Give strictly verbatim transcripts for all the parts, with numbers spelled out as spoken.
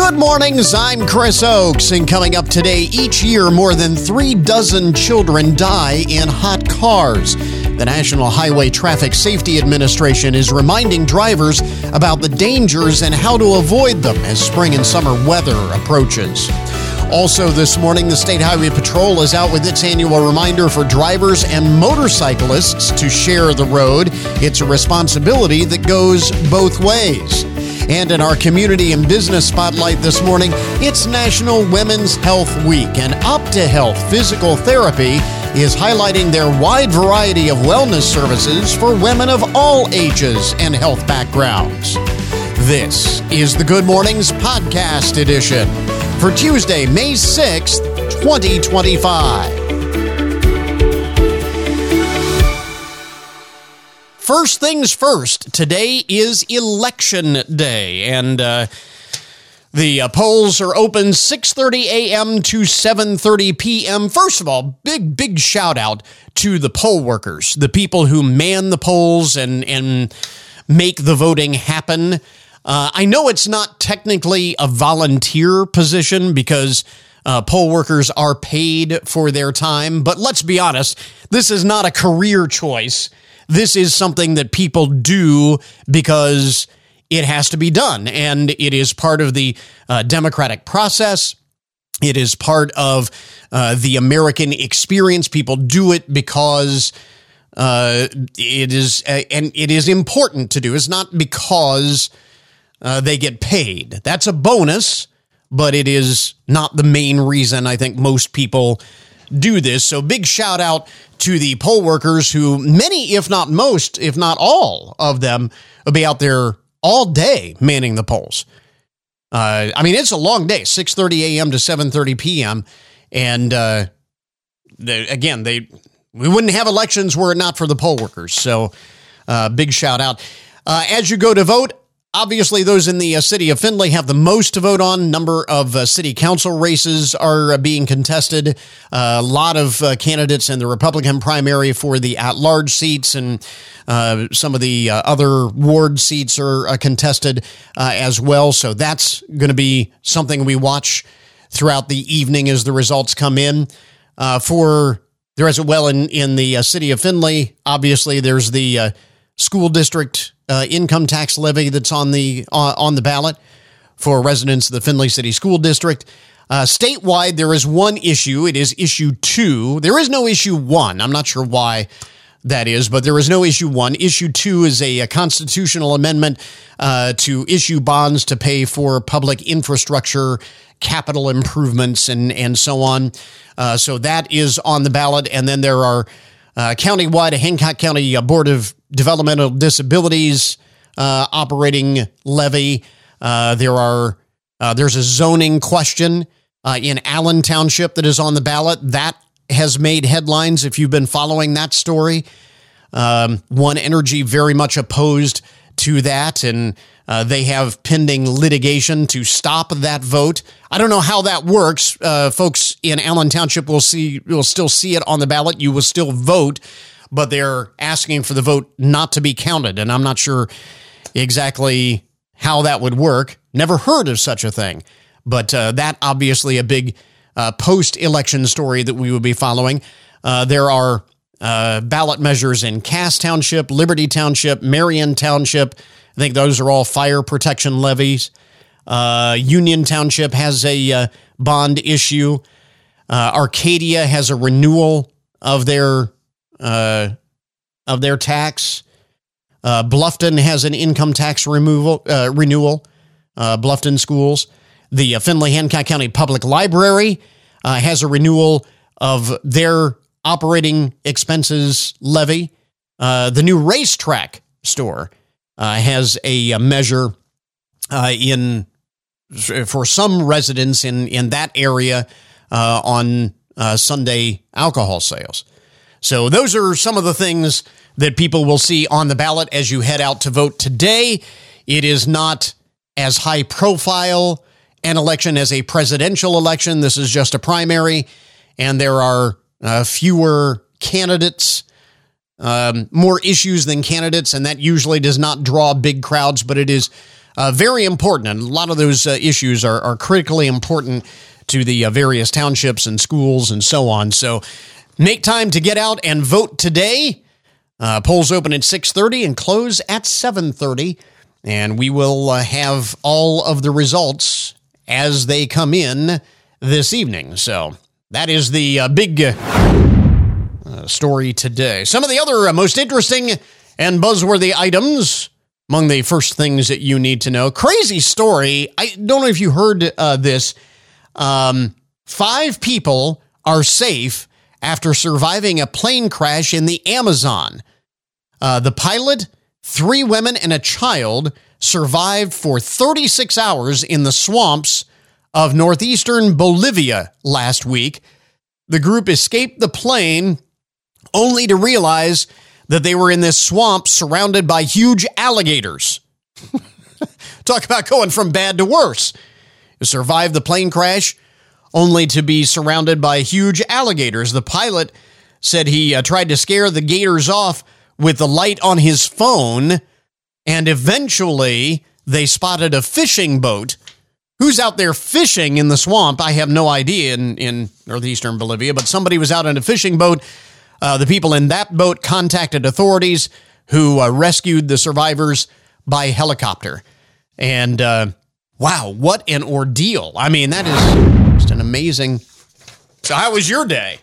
Good mornings, I'm Chris Oakes, and coming up today, each year more than three dozen children die in hot cars. The National Highway Traffic Safety Administration is reminding drivers about the dangers and how to avoid them as spring and summer weather approaches. Also this morning, the State Highway Patrol is out with its annual reminder for drivers and motorcyclists to share the road. It's a responsibility that goes both ways. And in our community and business spotlight this morning, it's National Women's Health Week, and OptiHealth Physical Therapy is highlighting their wide variety of wellness services for women of all ages and health backgrounds. This is the Good Mornings Podcast Edition for Tuesday, May sixth, twenty twenty-five. First things first, today is Election Day, and uh, the uh, polls are open six thirty a.m. to seven thirty p.m. First of all, big, big shout out to the poll workers, the people who man the polls and, and make the voting happen. Uh, I know it's not technically a volunteer position because uh, poll workers are paid for their time, but let's be honest, this is not a career choice. This is something that people do because it has to be done, and it is part of the uh, democratic process. It is part of uh, the American experience. People do it because uh, it is, uh, and it is important to do. It's not because uh, they get paid. That's a bonus, but it is not the main reason I think most people do this. So big shout out to the poll workers who, many, if not most, if not all of them, will be out there all day manning the polls. Uh, I mean, it's a long day, six thirty a.m. to seven thirty p.m. And uh, they, again, they we wouldn't have elections were it not for the poll workers. So uh, big shout out. Uh, as you go to vote, obviously, those in the uh, city of Findlay have the most to vote on. Number of uh, city council races are uh, being contested. Uh, a lot of uh, candidates in the Republican primary for the at-large seats, and uh, some of the uh, other ward seats are uh, contested uh, as well. So that's going to be something we watch throughout the evening as the results come in. Uh, for there as well in, in the uh, city of Findlay, obviously, there's the uh, school district Uh, income tax levy that's on the uh, on the ballot for residents of the Findlay City School District. Uh, statewide, there is one issue. It is issue two. There is no issue one. I'm not sure why that is, but there is no issue one. Issue two is a, a constitutional amendment uh, to issue bonds to pay for public infrastructure, capital improvements, and and so on. Uh, so that is on the ballot, and then there are uh, countywide, a Hancock County uh, Board of Developmental Disabilities uh, operating levy. Uh, there are uh, there's a zoning question uh, in Allen Township that is on the ballot. That has made headlines if you've been following that story. Um, One Energy very much opposed to that, and uh, they have pending litigation to stop that vote. I don't know how that works. Uh, folks in Allen Township will see will still see it on the ballot. You will still vote, but they're asking for the vote not to be counted, and I'm not sure exactly how that would work. Never heard of such a thing, but uh, that obviously a big uh, post-election story that we will be following. Uh, there are uh, ballot measures in Cass Township, Liberty Township, Marion Township. I think those are all fire protection levies. Uh, Union Township has a uh, bond issue. Uh, Arcadia has a renewal of their Uh, of their tax. Uh, Bluffton has an income tax removal uh, renewal. Uh, Bluffton schools. The uh, Findlay Hancock County Public Library uh, has a renewal of their operating expenses levy. Uh, the new racetrack store uh, has a, a measure uh, in for some residents in in that area uh, on uh, Sunday alcohol sales. So those are some of the things that people will see on the ballot as you head out to vote today. It is not as high profile an election as a presidential election. This is just a primary, and there are uh, fewer candidates, um, more issues than candidates, and that usually does not draw big crowds, but it is Uh, very important, and a lot of those uh, issues are, are critically important to the uh, various townships and schools and so on. So make time to get out and vote today. Uh, polls open at six thirty and close at seven thirty, and we will uh, have all of the results as they come in this evening. So that is the uh, big uh, story today. Some of the other uh, most interesting and buzzworthy items among the first things that you need to know. Crazy story. I don't know if you heard uh, this. Um, five people are safe after surviving a plane crash in the Amazon. Uh, the pilot, three women, and a child survived for thirty-six hours in the swamps of northeastern Bolivia last week. The group escaped the plane only to realize that they were in this swamp surrounded by huge alligators. Talk about going from bad to worse. They survived the plane crash only to be surrounded by huge alligators. The pilot said he uh, tried to scare the gators off with the light on his phone, and eventually they spotted a fishing boat. Who's out there fishing in the swamp? I have no idea in, in northeastern Bolivia, but somebody was out in a fishing boat. Uh, the people in that boat contacted authorities who uh, rescued the survivors by helicopter. And uh, wow, what an ordeal. I mean, that is just an amazing... So how was your day?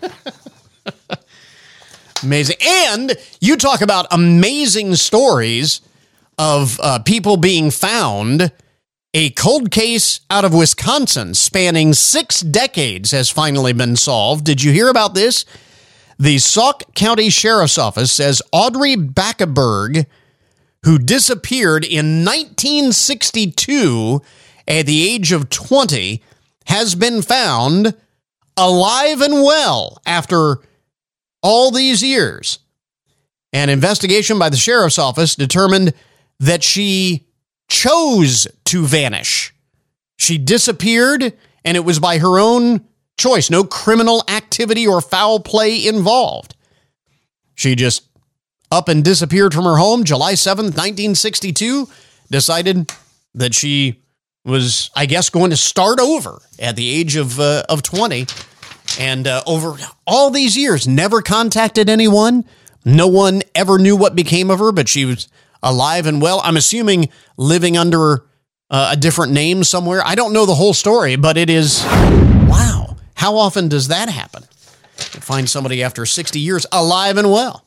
Amazing. And you talk about amazing stories of uh, people being found. A cold case out of Wisconsin spanning six decades has finally been solved. Did you hear about this? The Sauk County Sheriff's Office says Audrey Backeberg, who disappeared in nineteen sixty-two at the age of twenty, has been found alive and well after all these years. An investigation by the sheriff's office determined that she chose to vanish. She disappeared, and it was by her own choice. No criminal activity or foul play involved. She just up and disappeared from her home July seventh, nineteen sixty-two, decided that she was, I guess, going to start over at the age of uh, of twenty. And uh, over all these years, never contacted anyone. No one ever knew what became of her, but she was alive and well. I'm assuming living under uh, a different name somewhere. I don't know the whole story, but it is, wow. How often does that happen? You find somebody after sixty years alive and well.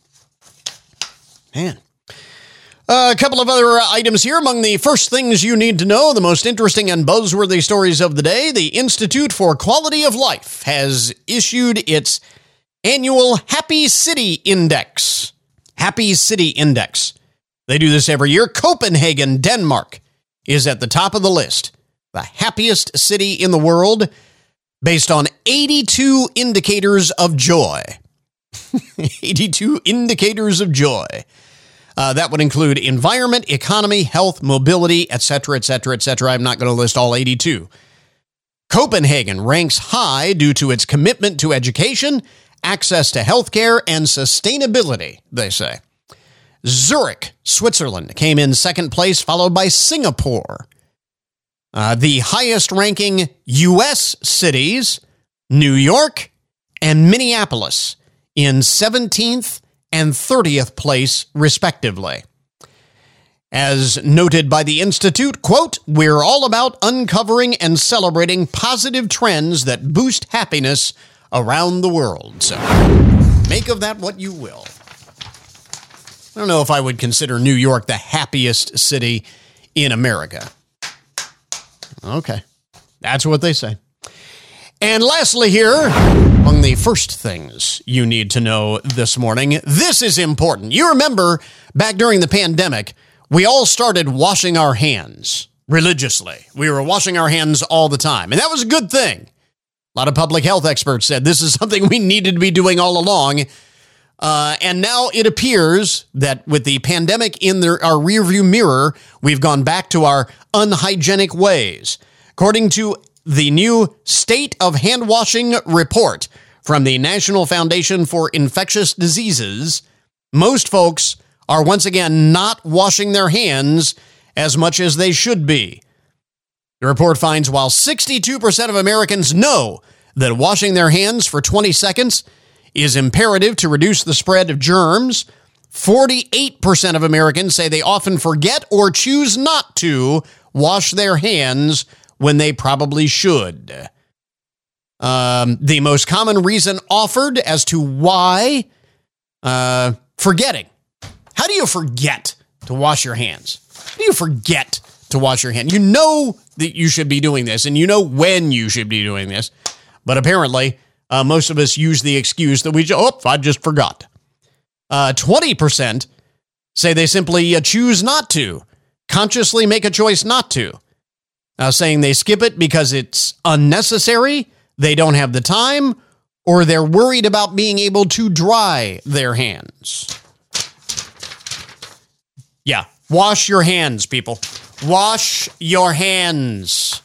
Man. Uh, a couple of other items here. Among the first things you need to know, the most interesting and buzzworthy stories of the day, the Institute for Quality of Life has issued its annual Happy City Index. Happy City Index. They do this every year. Copenhagen, Denmark, is at the top of the list. The happiest city in the world, based on eighty-two indicators of joy. eighty-two indicators of joy. Uh, that would include environment, economy, health, mobility, et cetera, et cetera, et cetera. I'm not going to list all eighty-two. Copenhagen ranks high due to its commitment to education, access to healthcare, and sustainability, they say. Zurich, Switzerland, came in second place, followed by Singapore. Uh, the highest-ranking U S cities, New York and Minneapolis, in seventeenth and thirtieth place, respectively. As noted by the Institute, quote, "We're all about uncovering and celebrating positive trends that boost happiness around the world." So make of that what you will. I don't know if I would consider New York the happiest city in America. Okay, that's what they say. And lastly here, among the first things you need to know this morning, this is important. You remember back during the pandemic, we all started washing our hands religiously. We were washing our hands all the time, and that was a good thing. A lot of public health experts said this is something we needed to be doing all along. Uh, and now it appears that with the pandemic in their, our rearview mirror, we've gone back to our unhygienic ways. According to the new State of Hand Washing report from the National Foundation for Infectious Diseases, most folks are once again not washing their hands as much as they should be. The report finds while sixty-two percent of Americans know that washing their hands for twenty seconds is imperative to reduce the spread of germs, forty-eight percent of Americans say they often forget or choose not to wash their hands when they probably should. Um, the most common reason offered as to why, uh, forgetting. How do you forget to wash your hands? How do you forget to wash your hands? You know that you should be doing this, and you know when you should be doing this, but apparently uh, most of us use the excuse that we, oh, I just forgot. Uh, twenty percent say they simply uh, choose not to, consciously make a choice not to, uh, saying they skip it because it's unnecessary, they don't have the time, or they're worried about being able to dry their hands. Yeah, wash your hands, people. Wash your hands.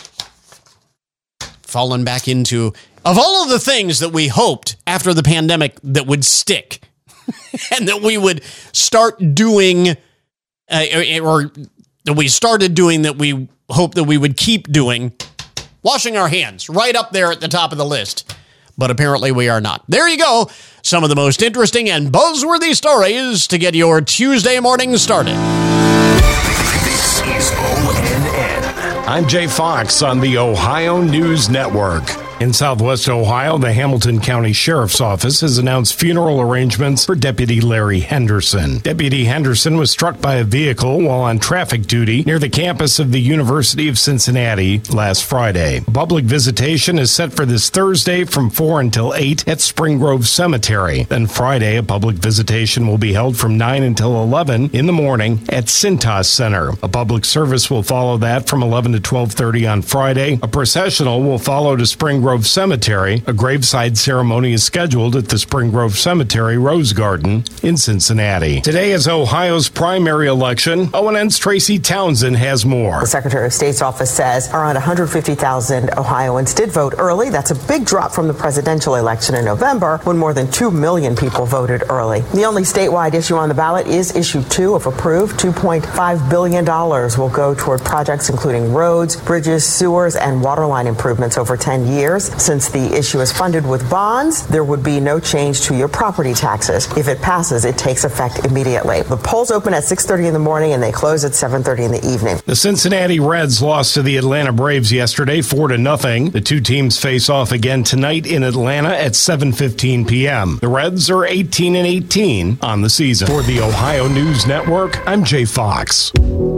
Fallen back into, of all of the things that we hoped after the pandemic that would stick and that we would start doing, uh, or that we started doing that we hope that we would keep doing, washing our hands, right up there at the top of the list. But apparently we are not. There you go. Some of the most interesting and buzzworthy stories to get your Tuesday morning started. This is O N N. I'm Jay Fox on the Ohio News Network. In Southwest Ohio, the Hamilton County Sheriff's Office has announced funeral arrangements for Deputy Larry Henderson. Deputy Henderson was struck by a vehicle while on traffic duty near the campus of the University of Cincinnati last Friday. Public visitation is set for this Thursday from four until eight at Spring Grove Cemetery. Then Friday, a public visitation will be held from nine until eleven in the morning at Cintas Center. A public service will follow that from eleven to twelve thirty on Friday. A processional will follow to Spring Grove Cemetery. A graveside ceremony is scheduled at the Spring Grove Cemetery Rose Garden in Cincinnati. Today is Ohio's primary election. O N N's Tracy Townsend has more. The Secretary of State's office says around one hundred fifty thousand Ohioans did vote early. That's a big drop from the presidential election in November, when more than two million people voted early. The only statewide issue on the ballot is issue two. If approved, two point five billion dollars will go toward projects including roads, bridges, sewers, and waterline improvements over ten years. Since the issue is funded with bonds, there would be no change to your property taxes. If it passes, it takes effect immediately. The polls open at six thirty in the morning and they close at seven thirty in the evening. The Cincinnati Reds lost to the Atlanta Braves yesterday, four to nothing. The two teams face off again tonight in Atlanta at seven fifteen p.m. The Reds are eighteen and eighteen on the season. For the Ohio News Network, I'm Jay Fox.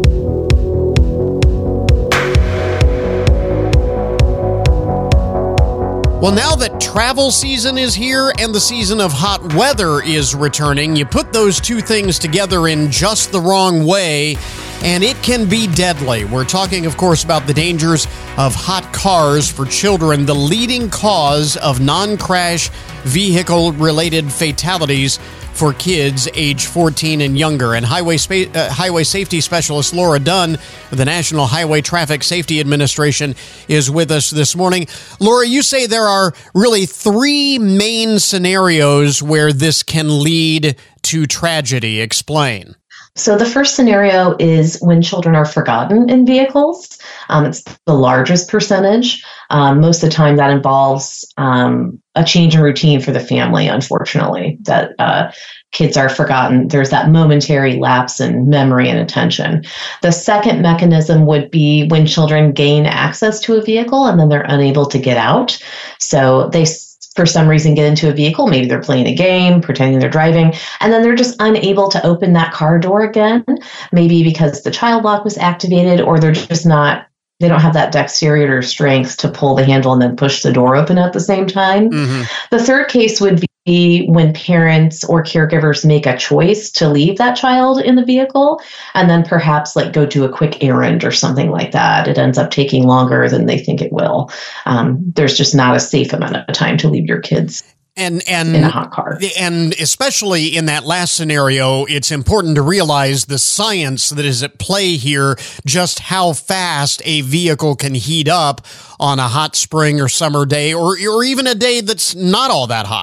Well, now that travel season is here and the season of hot weather is returning, you put those two things together in just the wrong way, and it can be deadly. We're talking, of course, about the dangers of hot cars for children, the leading cause of non-crash vehicle-related fatalities for kids age fourteen and younger. And Highway Spa- uh, Highway Safety Specialist Laura Dunn of the National Highway Traffic Safety Administration is with us this morning. Laura, you say there are really three main scenarios where this can lead to tragedy. Explain. So the first scenario is when children are forgotten in vehicles. Um, it's the largest percentage. Um, most of the time that involves um, a change in routine for the family, unfortunately, that uh, kids are forgotten. There's that momentary lapse in memory and attention. The second mechanism would be when children gain access to a vehicle and then they're unable to get out. So they for some reason get into a vehicle, maybe they're playing a game, pretending they're driving, and then they're just unable to open that car door again, maybe because the child lock was activated, or they're just not, they don't have that dexterity or strength to pull the handle and then push the door open at the same time. Mm-hmm. The third case would be when parents or caregivers make a choice to leave that child in the vehicle and then perhaps like go do a quick errand or something like that. It ends up taking longer than they think it will. Um, there's just not a safe amount of time to leave your kids and, and, in a hot car. And especially in that last scenario, it's important to realize the science that is at play here, just how fast a vehicle can heat up on a hot spring or summer day, or, or even a day that's not all that hot.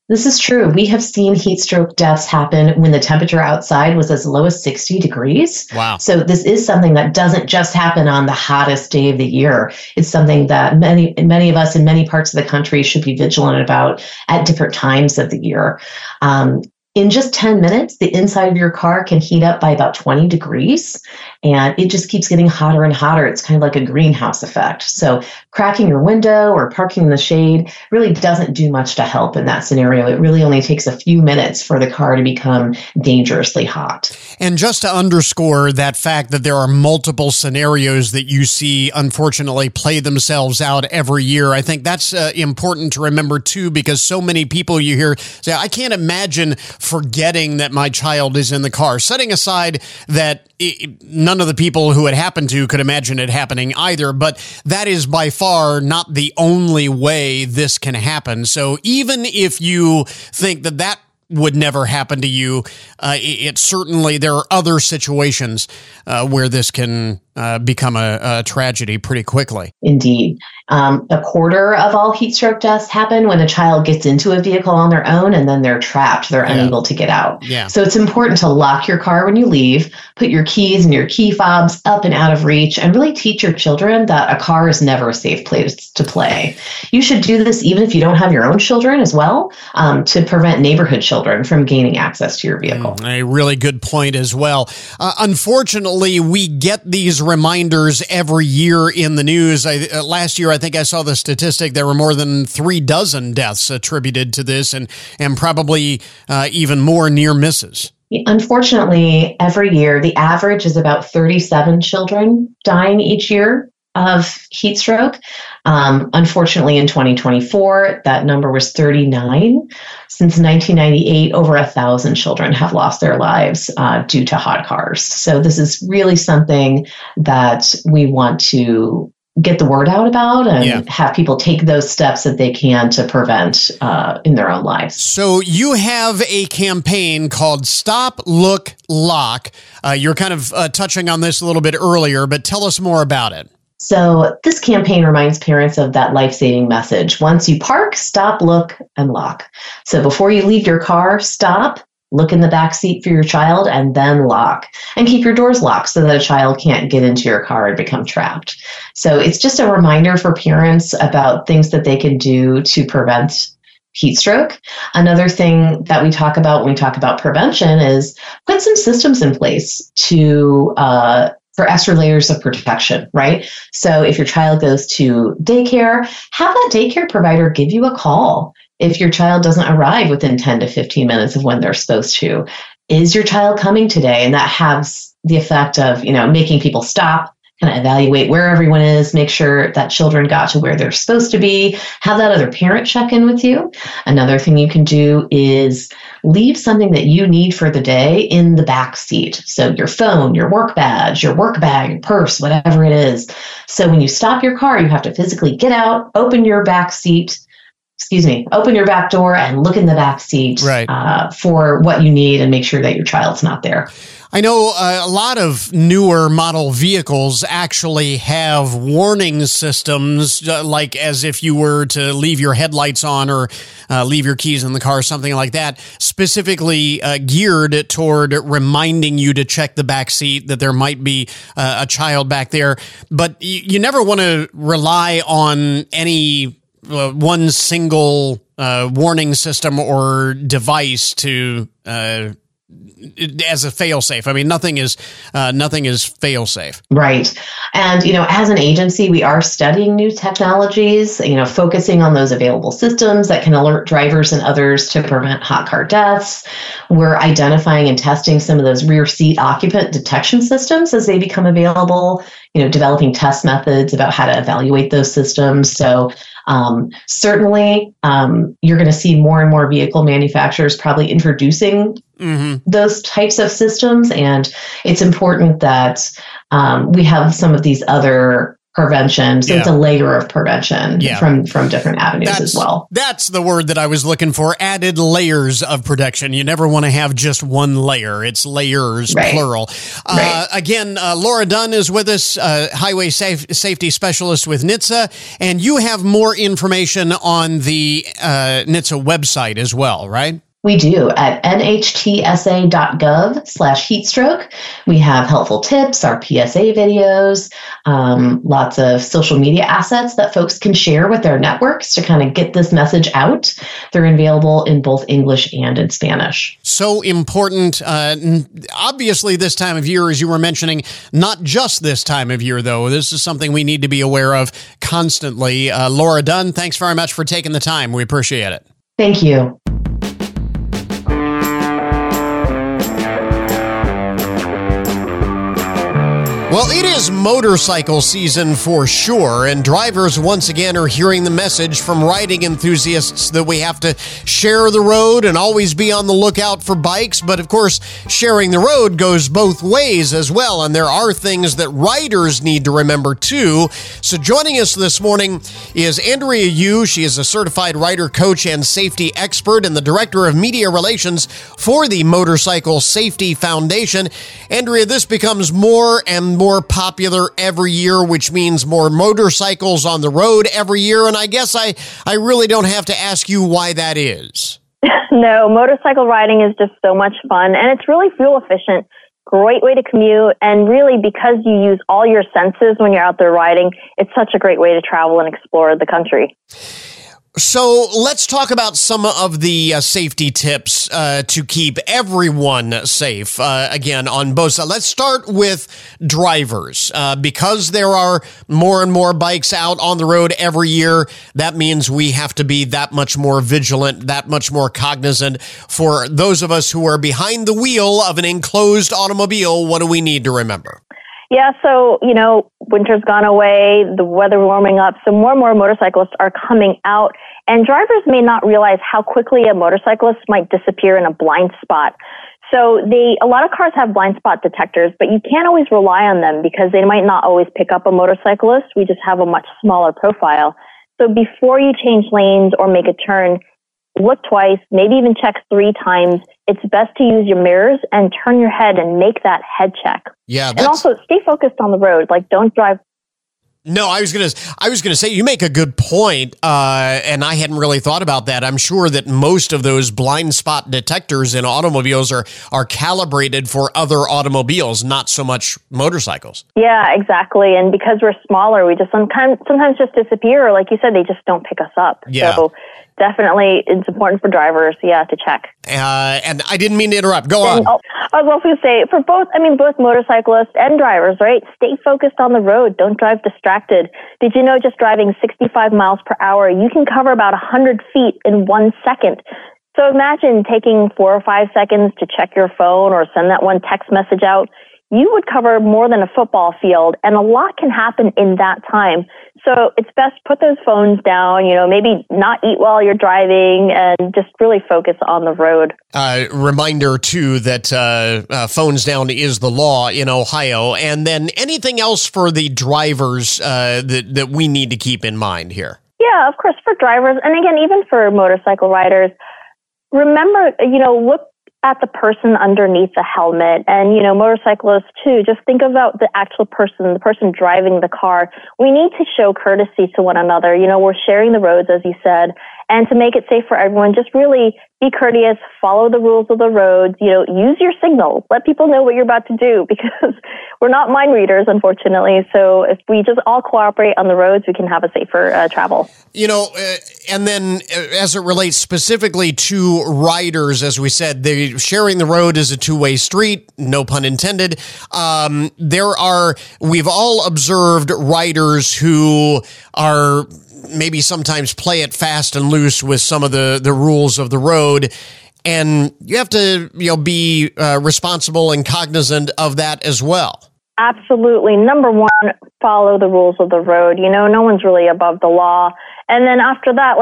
This is true. We have seen heat stroke deaths happen when the temperature outside was as low as sixty degrees. Wow. So this is something that doesn't just happen on the hottest day of the year. It's something that many, many of us in many parts of the country should be vigilant about at different times of the year. Um, In just ten minutes, the inside of your car can heat up by about twenty degrees, and it just keeps getting hotter and hotter. It's kind of like a greenhouse effect. So cracking your window or parking in the shade really doesn't do much to help in that scenario. It really only takes a few minutes for the car to become dangerously hot. And just to underscore that fact that there are multiple scenarios that you see, unfortunately, play themselves out every year, I think that's uh, important to remember, too, because so many people you hear say, I can't imagine forgetting that my child is in the car, setting aside that it, none of the people who it happened to could imagine it happening either. But that is by far not the only way this can happen. So even if you think that that would never happen to you, uh, it, it certainly, there are other situations uh, where this can uh, become a, a tragedy pretty quickly. Indeed. Um, a quarter of all heat stroke deaths happen when a child gets into a vehicle on their own and then they're trapped. They're yeah. unable to get out. Yeah. So it's important to lock your car when you leave, put your keys and your key fobs up and out of reach, and really teach your children that a car is never a safe place to play. You should do this even if you don't have your own children as well, um, to prevent neighborhood children from gaining access to your vehicle. Mm, a really good point as well. Uh, unfortunately, we get these reminders every year in the news. I, uh, last year, I think I saw the statistic, there were more than three dozen deaths attributed to this, and, and probably uh, even more near misses. Unfortunately, every year, the average is about thirty-seven children dying each year of heat stroke. Um, unfortunately, in twenty twenty-four, that number was thirty-nine. Since nineteen ninety-eight, over a thousand children have lost their lives uh, due to hot cars. So this is really something that we want to get the word out about and yeah. have people take those steps that they can to prevent uh, in their own lives. So you have a campaign called Stop, Look, Lock. Uh, you're kind of uh, touching on this a little bit earlier, but tell us more about it. So this campaign reminds parents of that life-saving message. Once you park, stop, look, and lock. So before you leave your car, stop, look in the back seat for your child, and then lock. And keep your doors locked so that a child can't get into your car and become trapped. So it's just a reminder for parents about things that they can do to prevent heat stroke. Another thing that we talk about when we talk about prevention is put some systems in place to uh, for extra layers of protection, right? So if your child goes to daycare, have that daycare provider give you a call if your child doesn't arrive within ten to fifteen minutes of when they're supposed to. Is your child coming today? And that has the effect of, you know, making people stop, kind of evaluate where everyone is, make sure that children got to where they're supposed to be, have that other parent check in with you. Another thing you can do is leave something that you need for the day in the back seat. So your phone, your work badge, your work bag, your purse, whatever it is. So when you stop your car, you have to physically get out, open your back seat, excuse me, open your back door and look in the back seat right. uh, for what you need and make sure that your child's not there. I know uh, a lot of newer model vehicles actually have warning systems, uh, like as if you were to leave your headlights on or uh, leave your keys in the car, something like that, specifically uh, geared toward reminding you to check the back seat, that there might be uh, a child back there. But you, you never want to rely on any uh, one single uh, warning system or device to uh as a fail-safe. I mean, nothing is uh, nothing is fail-safe. Right. And, you know, as an agency, we are studying new technologies, you know, focusing on those available systems that can alert drivers and others to prevent hot car deaths. We're identifying and testing some of those rear seat occupant detection systems as they become available, you know, developing test methods about how to evaluate those systems. So um, certainly um, you're going to see more and more vehicle manufacturers probably introducing Mm-hmm. those types of systems. And it's important that um, we have some of these other prevention. So Yeah. it's a layer of prevention Yeah. from, from different avenues That's, as well. That's the word that I was looking for. Added layers of protection. You never want to have just one layer. It's layers, Right. plural. Uh, Right. Again, uh, Laura Dunn is with us, uh, Highway safe, Safety Specialist with N H T S A, and you have more information on the uh, N H T S A website as well, right? We do at nhtsa.gov slash heatstroke. We have helpful tips, our P S A videos, um, lots of social media assets that folks can share with their networks to kind of get this message out. They're available in both English and in Spanish. So important. Uh, obviously, this time of year, as you were mentioning, not just this time of year, though. This is something we need to be aware of constantly. Uh, Laura Dunn, thanks very much for taking the time. We appreciate it. Thank you. Well, it is motorcycle season for sure, and drivers once again are hearing the message from riding enthusiasts that we have to share the road and always be on the lookout for bikes. But of course, sharing the road goes both ways as well, and there are things that riders need to remember too. So joining us this morning is Andrea Yu. She is a certified rider coach and safety expert and the director of media relations for the Motorcycle Safety Foundation. Andrea, this becomes more and more more popular every year, which means more motorcycles on the road every year. And I guess I, I really don't have to ask you why that is. No, motorcycle riding is just so much fun, and it's really fuel efficient. Great way to commute, and really because you use all your senses when you're out there riding, it's such a great way to travel and explore the country. So let's talk about some of the uh, safety tips uh, to keep everyone safe, uh, again, on both sides. Let's start with drivers. Uh, because there are more and more bikes out on the road every year, that means we have to be that much more vigilant, that much more cognizant. For those of us who are behind the wheel of an enclosed automobile, what do we need to remember? Yeah, so, you know, winter's gone away, the weather warming up, so more and more motorcyclists are coming out, and drivers may not realize how quickly a motorcyclist might disappear in a blind spot. So they, a lot of cars have blind spot detectors, but you can't always rely on them because they might not always pick up a motorcyclist. We just have a much smaller profile. So before you change lanes or make a turn, look twice, maybe even check three times. It's best to use your mirrors and turn your head and make that head check. Yeah, that's... And also stay focused on the road. Like, don't drive. No, I was gonna. I was gonna say you make a good point, uh, and I hadn't really thought about that. I'm sure that most of those blind spot detectors in automobiles are are calibrated for other automobiles, not so much motorcycles. Yeah, exactly. And because we're smaller, we just sometimes sometimes just disappear. Or like you said, they just don't pick us up. Yeah. So definitely, it's important for drivers, yeah, to check. Uh, and I didn't mean to interrupt. Go on. And, oh, I was also going to say, for both, I mean, both motorcyclists and drivers, right? Stay focused on the road. Don't drive distracted. Did you know just driving sixty-five miles per hour, you can cover about one hundred feet in one second? So imagine taking four or five seconds to check your phone or send that one text message out. You would cover more than a football field, and a lot can happen in that time. So it's best put those phones down, you know, maybe not eat while you're driving and just really focus on the road. Uh, reminder, too, that uh, uh, phones down is the law in Ohio. And then anything else for the drivers uh, that, that we need to keep in mind here? Yeah, of course, for drivers. And again, even for motorcycle riders, remember, you know, look at the person underneath the helmet, and, you know, motorcyclists too. Just think about the actual person, the person driving the car. We need to show courtesy to one another. You know, we're sharing the roads, as you said, and to make it safe for everyone, just really be courteous, follow the rules of the roads, you know, use your signals, let people know what you're about to do, because we're not mind readers, unfortunately. So if we just all cooperate on the roads, we can have a safer uh, travel. You know, uh, and then uh, as it relates specifically to riders, as we said, they, sharing the road is a two-way street, no pun intended. Um, there are, we've all observed riders who are maybe sometimes play it fast and loose with some of the, the rules of the road. And you have to, you know, be uh, responsible and cognizant of that as well. Absolutely. Number one, follow the rules of the road. You know, no one's really above the law. And then after that, like,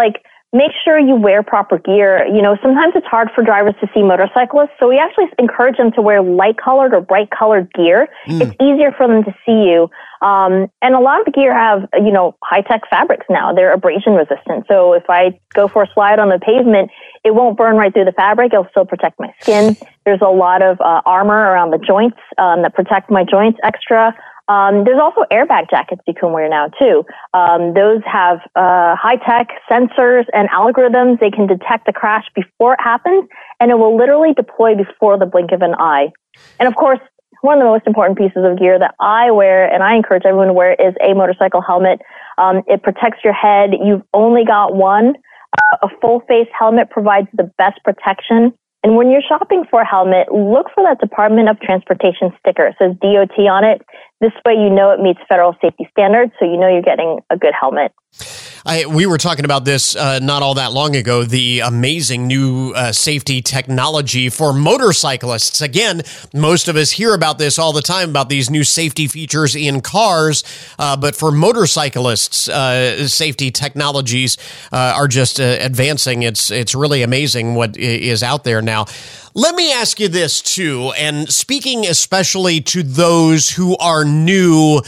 make sure you wear proper gear. You know, sometimes it's hard for drivers to see motorcyclists, so we actually encourage them to wear light-colored or bright-colored gear. Mm. It's easier for them to see you. Um, and a lot of the gear have, you know, high-tech fabrics now. They're abrasion-resistant. So if I go for a slide on the pavement, it won't burn right through the fabric. It'll still protect my skin. There's a lot of uh, armor around the joints um, that protect my joints extra. Um, there's also airbag jackets you can wear now, too. Um, those have uh, high-tech sensors and algorithms. They can detect the crash before it happens, and it will literally deploy before the blink of an eye. And, of course, one of the most important pieces of gear that I wear, and I encourage everyone to wear, is a motorcycle helmet. Um, it protects your head. You've only got one. Uh, a full-face helmet provides the best protection. And when you're shopping for a helmet, look for that Department of Transportation sticker. It says D O T on it. This way you know it meets federal safety standards, so you know you're getting a good helmet. I, we were talking about this uh, not all that long ago, the amazing new uh, safety technology for motorcyclists. Again, most of us hear about this all the time, about these new safety features in cars, uh, but for motorcyclists, uh, safety technologies uh, are just uh, advancing. It's, it's really amazing what is out there now. Let me ask you this, too, and speaking especially to those who are new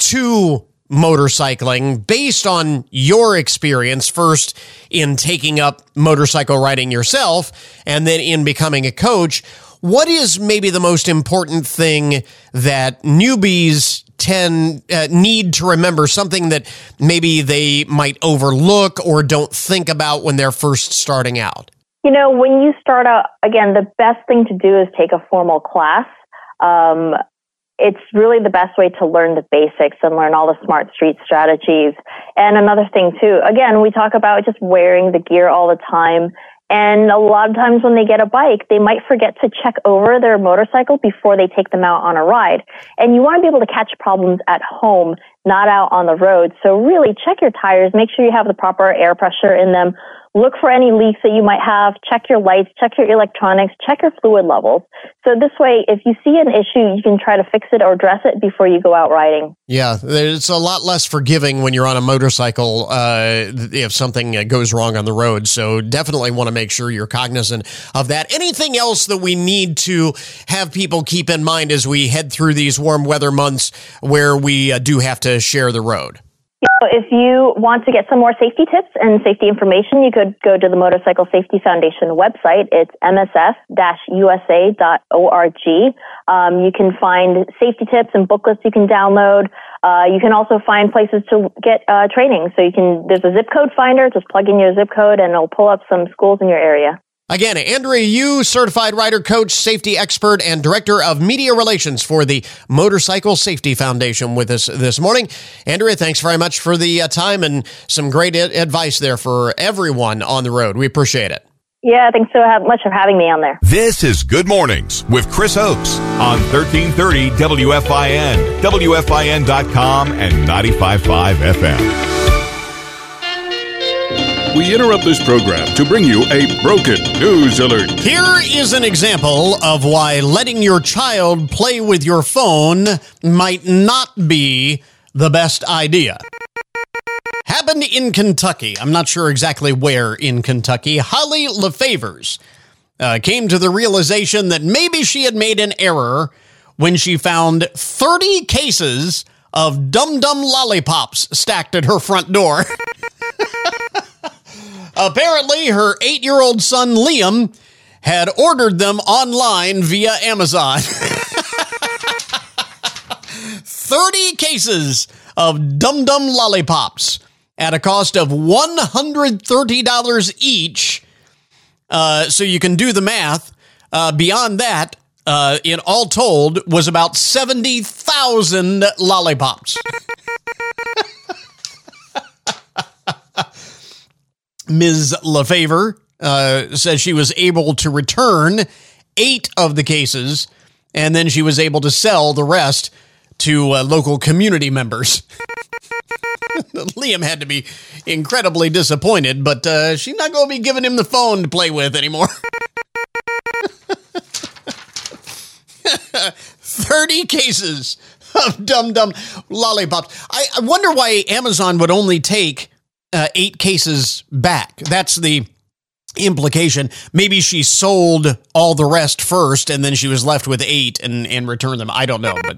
to motorcycling, based on your experience, first in taking up motorcycle riding yourself and then in becoming a coach, what is maybe the most important thing that newbies tend uh, need to remember, something that maybe they might overlook or don't think about when they're first starting out? You know, when you start out, again, the best thing to do is take a formal class. Um, It's really the best way to learn the basics and learn all the smart street strategies. And another thing, too, again, we talk about just wearing the gear all the time. And a lot of times when they get a bike, they might forget to check over their motorcycle before they take them out on a ride. And you want to be able to catch problems at home, not out on the road. So really check your tires, make sure you have the proper air pressure in them. Look for any leaks that you might have. Check your lights, check your electronics, check your fluid levels. So this way, if you see an issue, you can try to fix it or address it before you go out riding. Yeah, it's a lot less forgiving when you're on a motorcycle uh, if something goes wrong on the road. So definitely want to make sure you're cognizant of that. Anything else that we need to have people keep in mind as we head through these warm weather months where we uh, do have to share the road? If you want to get some more safety tips and safety information, you could go to the Motorcycle Safety Foundation website. It's m s f dash u s a dot org. Um, you can find safety tips and booklets you can download. Uh, you can also find places to get uh, training. So you can, there's a zip code finder. Just plug in your zip code and it'll pull up some schools in your area. Again, Andrea Yu, certified rider, coach, safety expert, and director of media relations for the Motorcycle Safety Foundation with us this morning. Andrea, thanks very much for the uh, time and some great advice there for everyone on the road. We appreciate it. Yeah, thanks so much for having me on there. This is Good Mornings with Chris Oakes on thirteen thirty W F I N, W F I N dot com, and ninety-five point five F M. We interrupt this program to bring you a broken news alert. Here is an example of why letting your child play with your phone might not be the best idea. Happened in Kentucky. I'm not sure exactly where in Kentucky. Holly LeFavors uh, came to the realization that maybe she had made an error when she found thirty cases of Dum Dum lollipops stacked at her front door. Apparently, her eight-year-old son, Liam, had ordered them online via Amazon. thirty cases of Dum Dum lollipops at a cost of one hundred thirty dollars each. Uh, so you can do the math. Uh, beyond that, uh, in all told, was about seventy thousand lollipops. Miz LeFavor uh, says she was able to return eight of the cases, and then she was able to sell the rest to uh, local community members. Liam had to be incredibly disappointed, but uh, she's not going to be giving him the phone to play with anymore. thirty cases of Dum Dum lollipops. I, I wonder why Amazon would only take uh, eight cases back. That's the implication. Maybe she sold all the rest first, and then she was left with eight and, and returned them. I don't know, but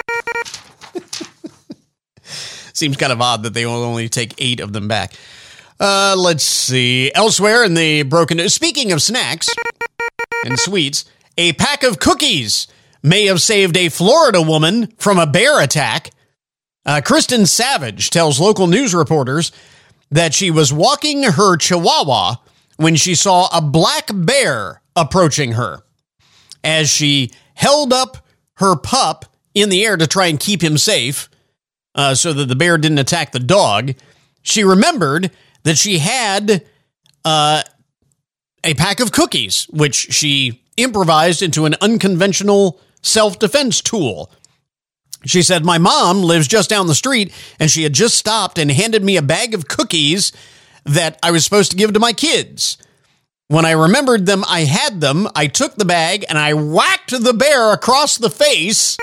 seems kind of odd that they will only take eight of them back. Uh, let's see. Elsewhere in the broken news, speaking of snacks and sweets, a pack of cookies may have saved a Florida woman from a bear attack. Uh, Kristen Savage tells local news reporters that she was walking her Chihuahua when she saw a black bear approaching her. As she held up her pup in the air to try and keep him safe, uh, so that the bear didn't attack the dog, she remembered that she had uh, a pack of cookies, which she improvised into an unconventional self-defense tool. She said, "My mom lives just down the street, and she had just stopped and handed me a bag of cookies that I was supposed to give to my kids. When I remembered them, I had them. I took the bag, and I whacked the bear across the face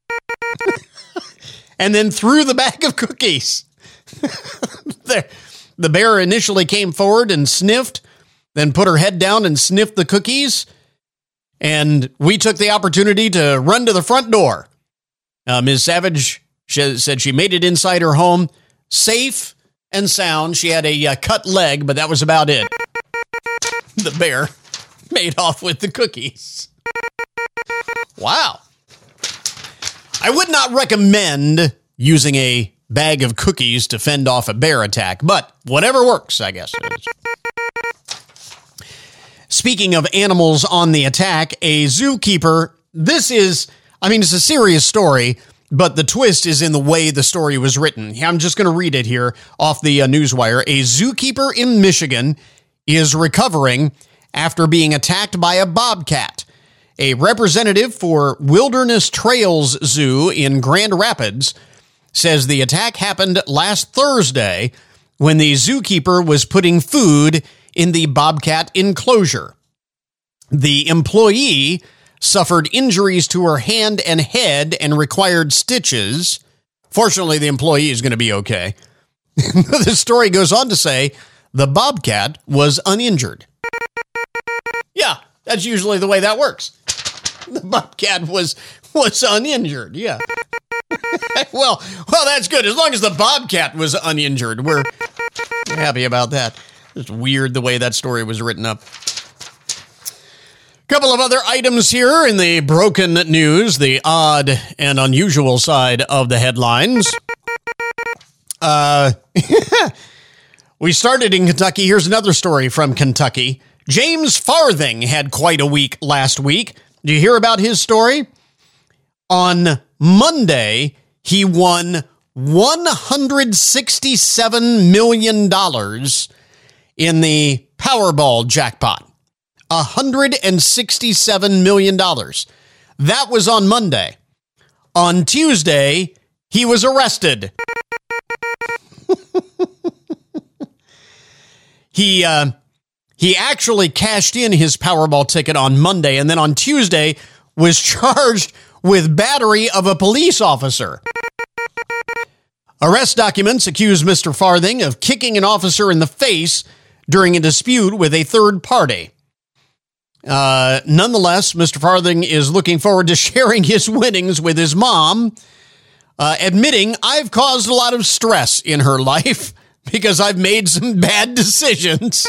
and then threw the bag of cookies." the, the bear initially came forward and sniffed, then put her head down and sniffed the cookies, and we took the opportunity to run to the front door. Uh, Miz Savage she said she made it inside her home, safe and sound. She had a uh, cut leg, but that was about it. The bear made off with the cookies. Wow. I would not recommend using a bag of cookies to fend off a bear attack, but whatever works, I guess. Speaking of animals on the attack, a zookeeper, this is, I mean, it's a serious story, but the twist is in the way the story was written. I'm just going to read it here off the uh, Newswire. A zookeeper in Michigan is recovering after being attacked by a bobcat. A representative for Wilderness Trails Zoo in Grand Rapids says the attack happened last Thursday when the zookeeper was putting food in the bobcat enclosure. The employee suffered injuries to her hand and head and required stitches. Fortunately, the employee is going to be okay. The story goes on to say the bobcat was uninjured. Yeah, that's usually the way that works. The bobcat was was uninjured. Yeah. well, well, that's good. As long as the bobcat was uninjured, we're happy about that. It's weird the way that story was written up. Couple of other items here in the broken news, the odd and unusual side of the headlines. Uh, we started in Kentucky. Here's another story from Kentucky. James Farthing had quite a week last week. Do you hear about his story? On Monday, he won one hundred sixty-seven million dollars in the Powerball jackpot. one hundred sixty-seven million dollars. That was on Monday. On Tuesday, he was arrested. he uh, he actually cashed in his Powerball ticket on Monday, and then on Tuesday was charged with battery of a police officer. Arrest documents accuse Mister Farthing of kicking an officer in the face during a dispute with a third party. Uh, nonetheless, Mister Farthing is looking forward to sharing his winnings with his mom, uh, admitting, "I've caused a lot of stress in her life because I've made some bad decisions."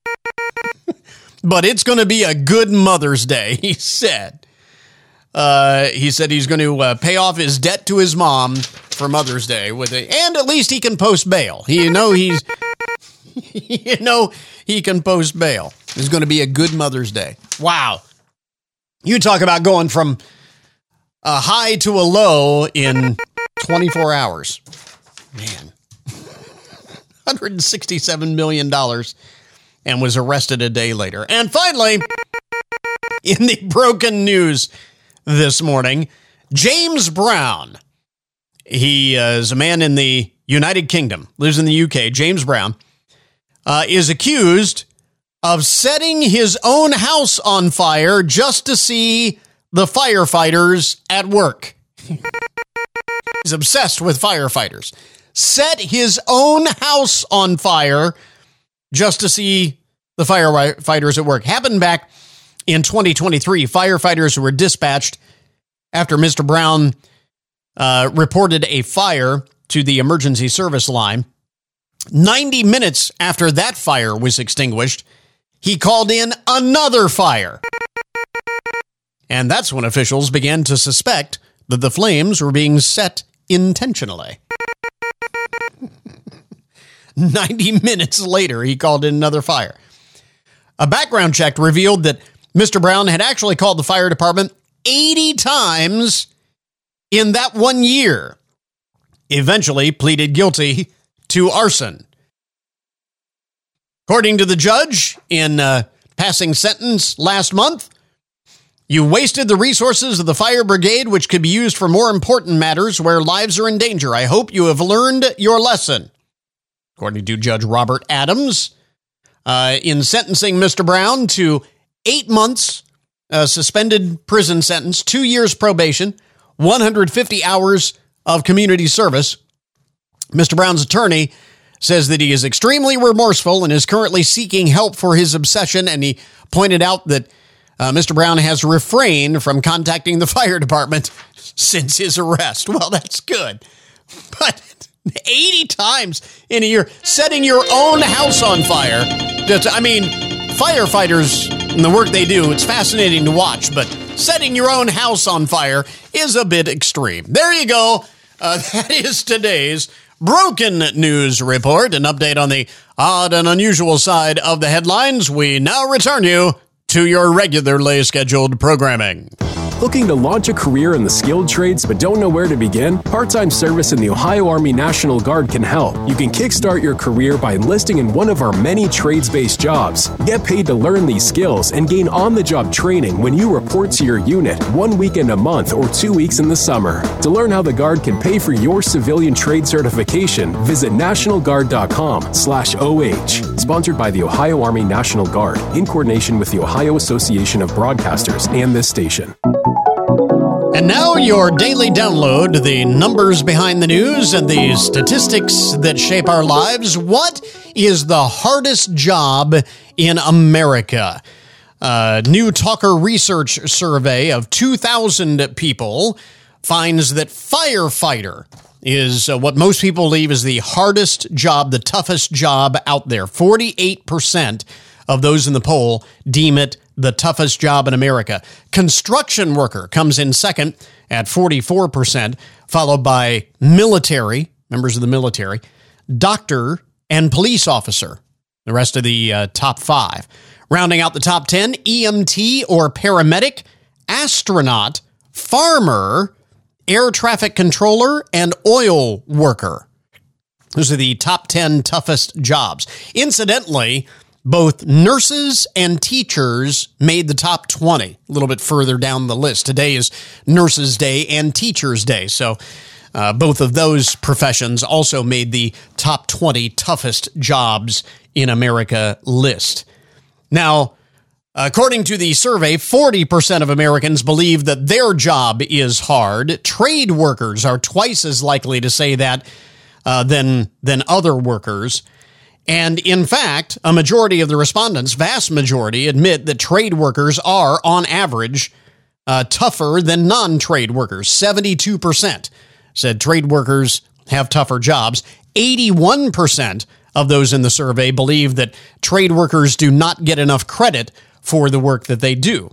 But it's going to be a good Mother's Day, he said. Uh, he said he's going to uh, pay off his debt to his mom for Mother's Day with it, and at least he can post bail. You know he's, you know he can post bail. It's going to be a good Mother's Day. Wow, you talk about going from a high to a low in twenty-four hours, man. one hundred sixty-seven million dollars, and was arrested a day later. And finally, in the broken news this morning, James Brown. He uh, is a man in the United Kingdom, lives in the U K. James Brown uh, is accused of setting his own house on fire just to see the firefighters at work. He's obsessed with firefighters. set his own house on fire just to see the firefighters at work. Happened back in twenty twenty-three. Firefighters were dispatched after Mister Brown uh, reported a fire to the emergency service line. ninety minutes after that fire was extinguished, he called in another fire. And that's when officials began to suspect that the flames were being set intentionally. ninety minutes later, he called in another fire. A background check revealed that Mister Brown had actually called the fire department eighty times in that one year. Eventually pleaded guilty to arson. According to the judge in a passing sentence last month, you wasted the resources of the fire brigade, which could be used for more important matters where lives are in danger. I hope you have learned your lesson. According to Judge Robert Adams, uh, in sentencing Mister Brown to eight months uh, suspended prison sentence, two years probation, one hundred fifty hours of community service, Mister Brown's attorney says that he is extremely remorseful and is currently seeking help for his obsession, and he pointed out that uh, Mister Brown has refrained from contacting the fire department since his arrest. Well, that's good. But eighty times in a year, setting your own house on fire. I mean, firefighters and the work they do, it's fascinating to watch, but setting your own house on fire is a bit extreme. There you go. Uh, that is today's Broken News Report. An update on the odd and unusual side of the headlines. We now return you to your regularly scheduled programming. Looking to launch a career in the skilled trades but don't know where to begin? Part-time service in the Ohio Army National Guard can help. You can kickstart your career by enlisting in one of our many trades-based jobs. Get paid to learn these skills and gain on-the-job training when you report to your unit one weekend a month or two weeks in the summer. To learn how the Guard can pay for your civilian trade certification, visit nationalguard.com slash OH. Sponsored by the Ohio Army National Guard in coordination with the Ohio Association of Broadcasters and this station. And now your daily download, the numbers behind the news and the statistics that shape our lives. What is the hardest job in America? A new Talker Research survey of two thousand people finds that firefighter is uh, what most people believe is the hardest job, the toughest job out there. forty-eight percent of those in the poll deem it the toughest job in America. Construction worker comes in second at forty-four percent, followed by military, members of the military, doctor, and police officer, the rest of the uh, top five. Rounding out the top ten, E M T or paramedic, astronaut, farmer, air traffic controller, and oil worker. Those are the top ten toughest jobs. Incidentally, both nurses and teachers made the top twenty, a little bit further down the list. Today is Nurses Day and Teachers Day, so uh, both of those professions also made the top twenty toughest jobs in America list. Now, according to the survey, forty percent of Americans believe that their job is hard. Trade workers are twice as likely to say that uh, than, than other workers. And in fact, a majority of the respondents, vast majority, admit that trade workers are, on average, uh, tougher than non-trade workers. seventy-two percent said trade workers have tougher jobs. eighty-one percent of those in the survey believe that trade workers do not get enough credit for the work that they do.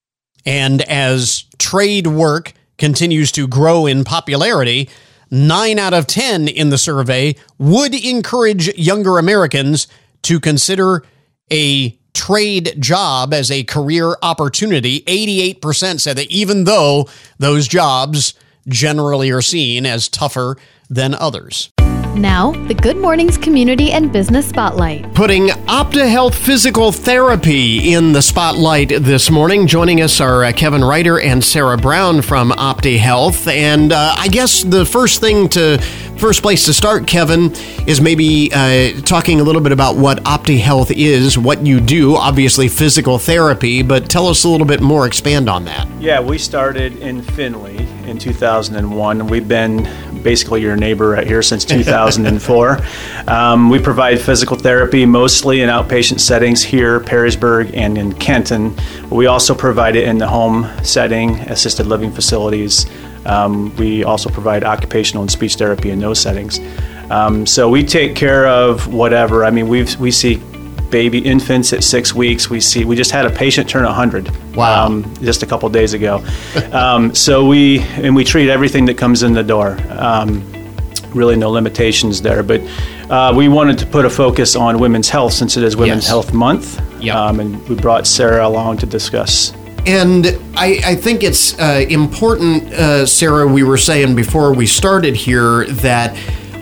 And as trade work continues to grow in popularity, nine out of ten in the survey would encourage younger Americans to consider a trade job as a career opportunity. eighty-eight percent said that even though those jobs generally are seen as tougher than others. Now, the Good Mornings Community and Business Spotlight. Putting OptiHealth Physical Therapy in the spotlight this morning. Joining us are uh, Kevin Ryder and Sarah Brown from OptiHealth. And uh, I guess the first thing to, first place to start, Kevin, is maybe uh, talking a little bit about what OptiHealth is, what you do, obviously physical therapy, but tell us a little bit more, expand on that. Yeah, we started in Findlay in two thousand one. We've been basically your neighbor right here since two thousand. thousand four. Um, we provide physical therapy mostly in outpatient settings here, Perrysburg, and in Kenton. We also provide it in the home setting, assisted living facilities. Um, we also provide occupational and speech therapy in those settings. Um, so we take care of whatever. I mean, we we see baby infants at six weeks. We see we just had a patient turn one hundred. Wow. Um, just a couple days ago. um, so we and we treat everything that comes in the door. Um, really no limitations there. But uh, we wanted to put a focus on women's health since it is Women's Yes. Health Month. Yep. Um, and we brought Sarah along to discuss. And I, I think it's uh, important, uh, Sarah, we were saying before we started here that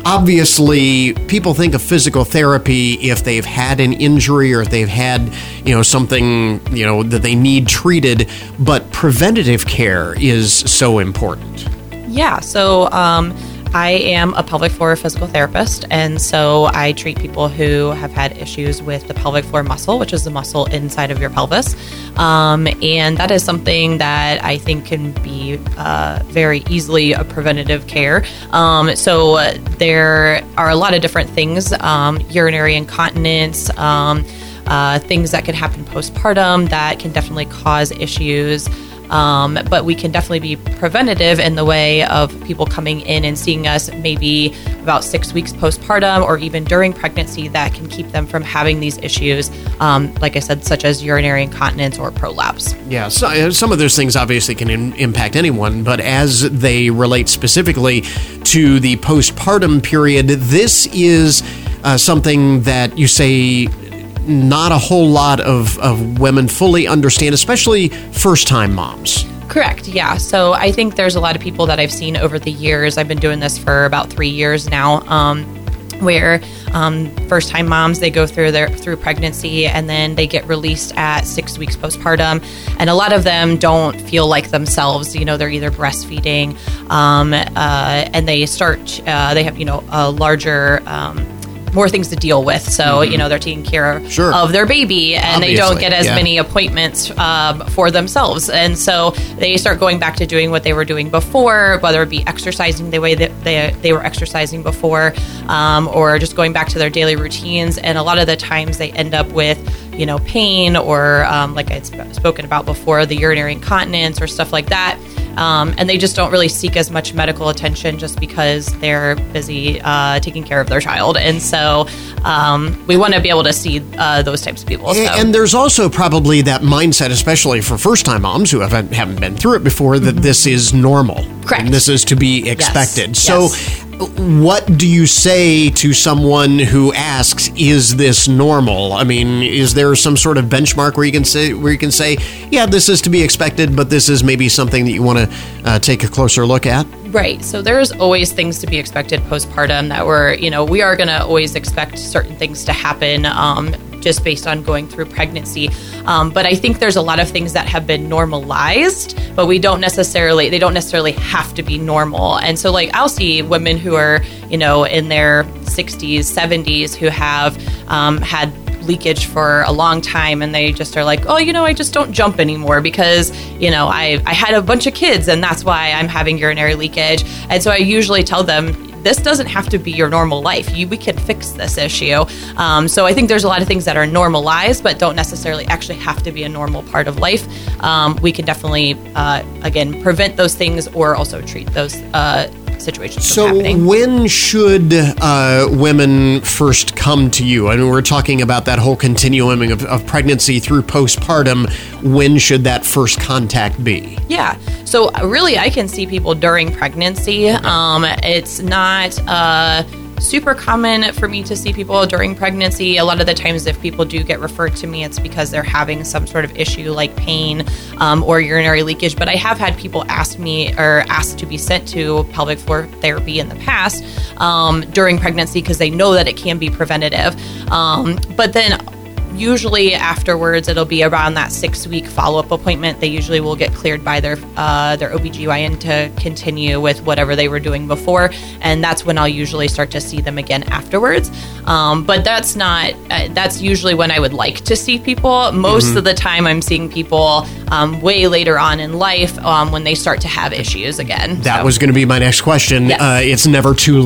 obviously people think of physical therapy if they've had an injury or if they've had, you know, something, you know, that they need treated, but preventative care is so important. Yeah, so um, I am a pelvic floor physical therapist, and so I treat people who have had issues with the pelvic floor muscle, which is the muscle inside of your pelvis. Um, and that is something that I think can be uh, very easily a preventative care. Um, so uh, there are a lot of different things, um, urinary incontinence, um, uh, things that can happen postpartum that can definitely cause issues. Um, but we can definitely be preventative in the way of people coming in and seeing us maybe about six weeks postpartum or even during pregnancy that can keep them from having these issues, um, like I said, such as urinary incontinence or prolapse. Yeah, so, some of those things obviously can in, impact anyone, but as they relate specifically to the postpartum period, this is uh, something that you say not a whole lot of, of women fully understand, especially first-time moms. Correct, yeah. So I think there's a lot of people that I've seen over the years. I've been doing this for about three years now, um, where um, first-time moms, they go through their through pregnancy and then they get released at six weeks postpartum. And a lot of them don't feel like themselves. You know, they're either breastfeeding um, uh, and they start, uh, they have, you know, a larger... Um, more things to deal with. So, mm-hmm. you know, they're taking care sure. of their baby and Obviously, they don't get as yeah. many appointments um, for themselves. And so they start going back to doing what they were doing before, whether it be exercising the way that they, they were exercising before, um, or just going back to their daily routines. And a lot of the times they end up with, you know, pain or um, like I'd sp- spoken about before, the urinary incontinence or stuff like that. Um, and they just don't really seek as much medical attention just because they're busy uh, taking care of their child. And so um, we want to be able to see uh, those types of people. So. And, and there's also probably that mindset, especially for first-time moms who haven't, haven't been through it before, that mm-hmm. this is normal. Correct. And this is to be expected. Yes. So yes. What do you say to someone who asks, is this normal? I mean, is there some sort of benchmark where you can say, where you can say, yeah, this is to be expected, but this is maybe something that you want to uh, take a closer look at? Right. So there's always things to be expected postpartum that we're, you know, we are going to always expect certain things to happen um, just based on going through pregnancy. Um, but I think there's a lot of things that have been normalized, but we don't necessarily, they don't necessarily have to be normal. And so like I'll see women who are, you know, in their sixties, seventies who have um, had leakage for a long time and they just are like, oh, you know, I just don't jump anymore because, you know, I, I had a bunch of kids and that's why I'm having urinary leakage. And so I usually tell them, this doesn't have to be your normal life. You, we can fix this issue. Um, so I think there's a lot of things that are normalized, but don't necessarily actually have to be a normal part of life. Um, we can definitely, uh, again, prevent those things or also treat those uh, situations so from happening. When should uh, women first come to you? I mean, we're talking about that whole continuum of, of pregnancy through postpartum. When should that first contact be? Yeah. So really, I can see people during pregnancy. Okay. Um, it's not uh, super common for me to see people during pregnancy. A lot of the times, if people do get referred to me, it's because they're having some sort of issue like pain um, or urinary leakage. But I have had people ask me or ask to be sent to pelvic floor therapy in the past um, during pregnancy because they know that it can be preventative. Um, but then usually afterwards, it'll be around that six-week follow-up appointment. They usually will get cleared by their uh, their O B G Y N to continue with whatever they were doing before, and that's when I'll usually start to see them again afterwards. Um, but that's not, uh, that's usually when I would like to see people. Most mm-hmm. of the time, I'm seeing people um, way later on in life um, when they start to have issues again. That so. was going to be my next question. Yes. Uh, it's never too late.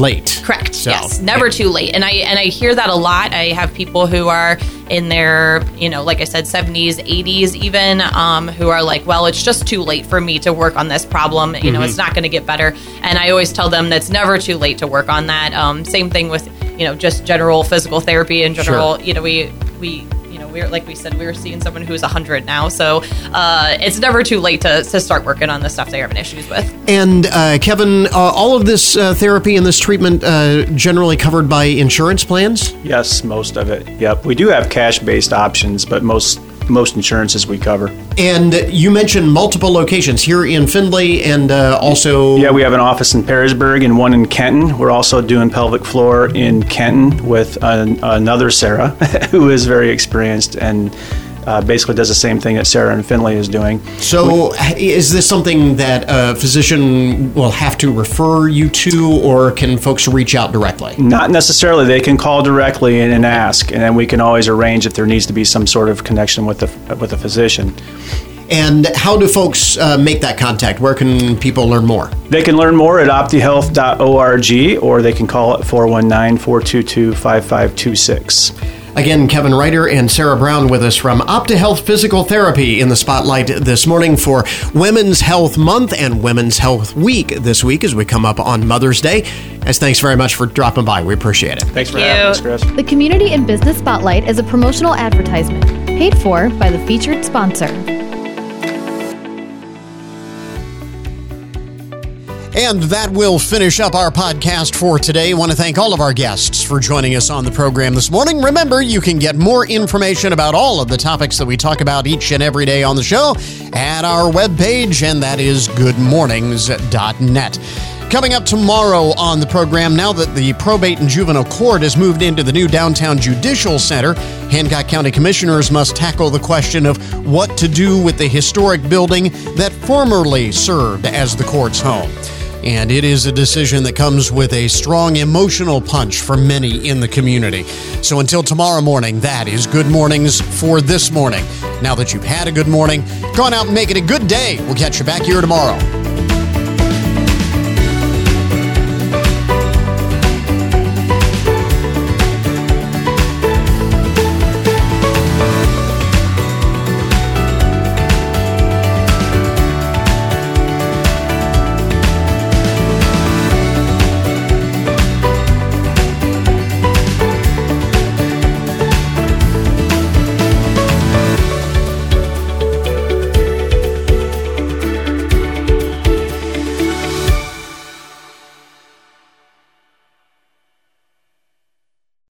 Correct. So, yes. Never yeah. too late. And I and I hear that a lot. I have people who are in their, you know, like I said, seventies, eighties even, um, who are like, well, it's just too late for me to work on this problem. You know, Mm-hmm. it's not going to get better. And I always tell them that's never too late to work on that. Um, same thing with, you know, just general physical therapy in general. Sure. You know, we we. We're, like we said, we were seeing someone who's one hundred now. So uh, it's never too late to, to start working on the stuff they're having issues with. And uh, Kevin, uh, all of this uh, therapy and this treatment uh, generally covered by insurance plans? Yes, most of it. Yep. We do have cash-based options, but most most insurances we cover. And you mentioned multiple locations here in Findlay and uh, also... Yeah, we have an office in Perrysburg and one in Kenton. We're also doing pelvic floor in Kenton with an, another Sarah who is very experienced and uh, basically does the same thing that Sarah in Findlay is doing. So we, is this something that a physician will have to refer you to, or can folks reach out directly? Not necessarily. They can call directly and, and ask, and then we can always arrange if there needs to be some sort of connection with the with a physician. And how do folks uh, make that contact? Where can people learn more? They can learn more at opti health dot org, or they can call at four one nine, four two two, five five two six. Again, Kevin Reiter and Sarah Brown with us from OptiHealth Physical Therapy in the spotlight this morning for Women's Health Month and Women's Health Week this week as we come up on Mother's Day. Guys, thanks very much for dropping by. We appreciate it. Thanks for Thank having you. us, Chris. The Community and Business Spotlight is a promotional advertisement paid for by the featured sponsor. And that will finish up our podcast for today. I want to thank all of our guests for joining us on the program this morning. Remember, you can get more information about all of the topics that we talk about each and every day on the show at our webpage, and that is good mornings dot net. Coming up tomorrow on the program, now that the Probate and Juvenile Court has moved into the new downtown Judicial Center, Hancock County Commissioners must tackle the question of what to do with the historic building that formerly served as the court's home. And it is a decision that comes with a strong emotional punch for many in the community. So until tomorrow morning, that is Good Mornings for this morning. Now that you've had a good morning, go on out and make it a good day. We'll catch you back here tomorrow.